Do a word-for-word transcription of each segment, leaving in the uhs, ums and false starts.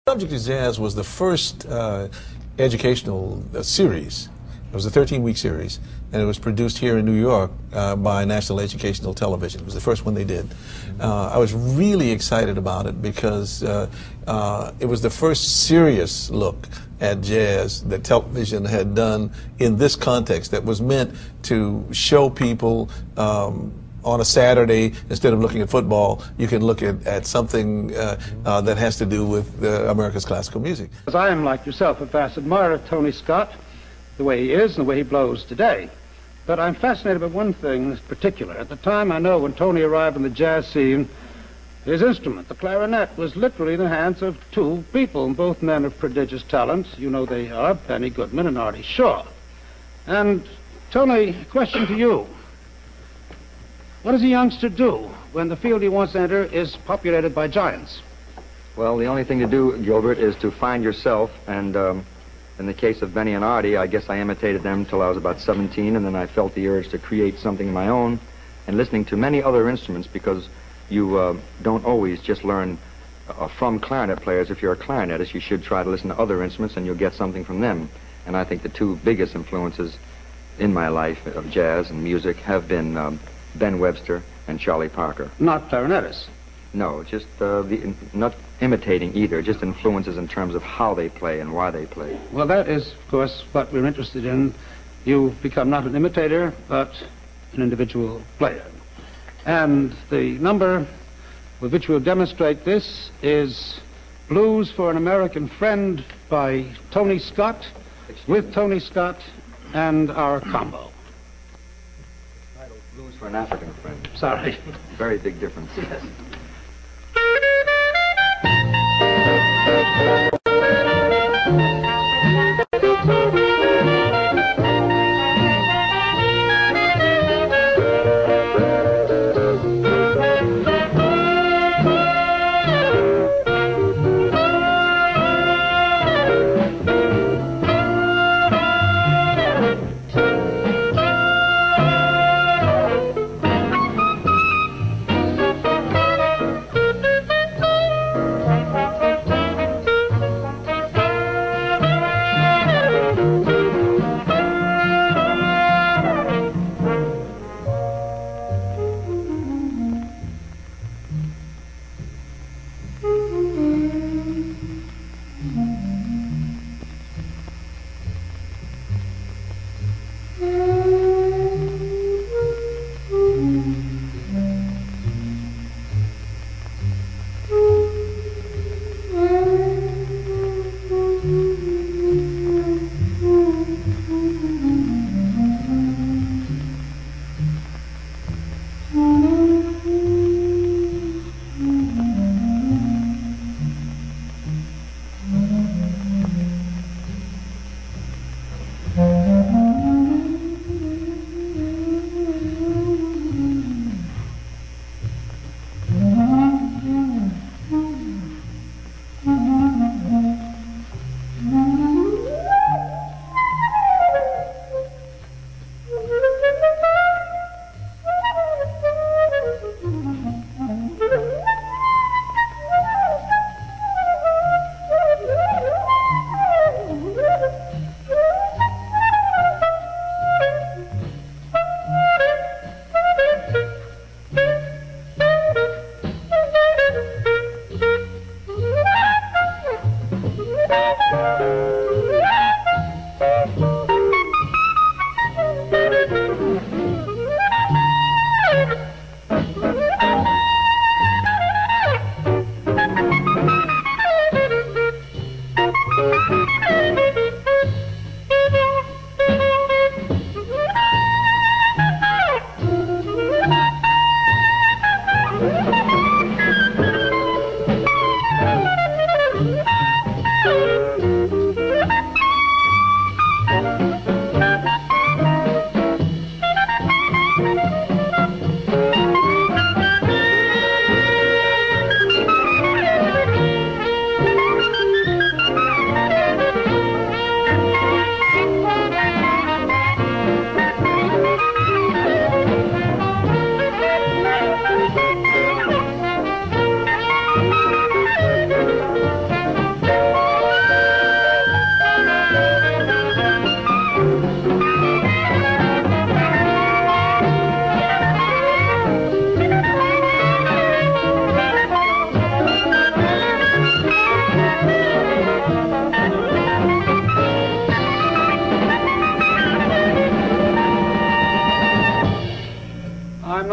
Subject is Jazz was the first uh, educational uh, series. It was a thirteen-week series, and it was produced here in New York uh, by National Educational Television. It was the first one they did. Uh, I was really excited about it because uh, uh, it was the first serious look at jazz that television had done in this context that was meant to show people um, on a Saturday, instead of looking at football, you can look at, at something uh, uh, that has to do with uh, America's classical music. As I am, like yourself, a vast admirer of Tony Scott, the way he is and the way he blows today. But I'm fascinated by one thing in particular. At the time, I know, when Tony arrived on the jazz scene, his instrument, the clarinet, was literally in the hands of two people, and both men of prodigious talent. You know they are, Benny Goodman and Artie Shaw. And, Tony, a question to you. What does a youngster do when the field he wants to enter is populated by giants? Well, the only thing to do, Gilbert, is to find yourself, and um, in the case of Benny and Artie, I guess I imitated them till I was about seventeen, and then I felt the urge to create something of my own, and listening to many other instruments, because you uh, don't always just learn uh, from clarinet players. If you're a clarinetist, you should try to listen to other instruments, and you'll get something from them. And I think the two biggest influences in my life of jazz and music have been um, Ben Webster and Charlie Parker. Not clarinetists? No, just uh, the, not imitating either, just influences in terms of how they play and why they play. Well, that is, of course, what we're interested in. You've become not an imitator, but an individual player. And the number with which we'll demonstrate this is Blues for an American Friend by Tony Scott, with Tony Scott and our combo. Blues for an African Friend. Sorry. Very big difference. Yes.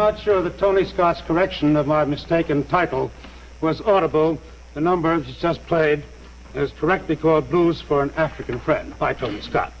not sure that Tony Scott's correction of my mistaken title was audible. The number that's just played is correctly called Blues for an African Friend by Tony Scott.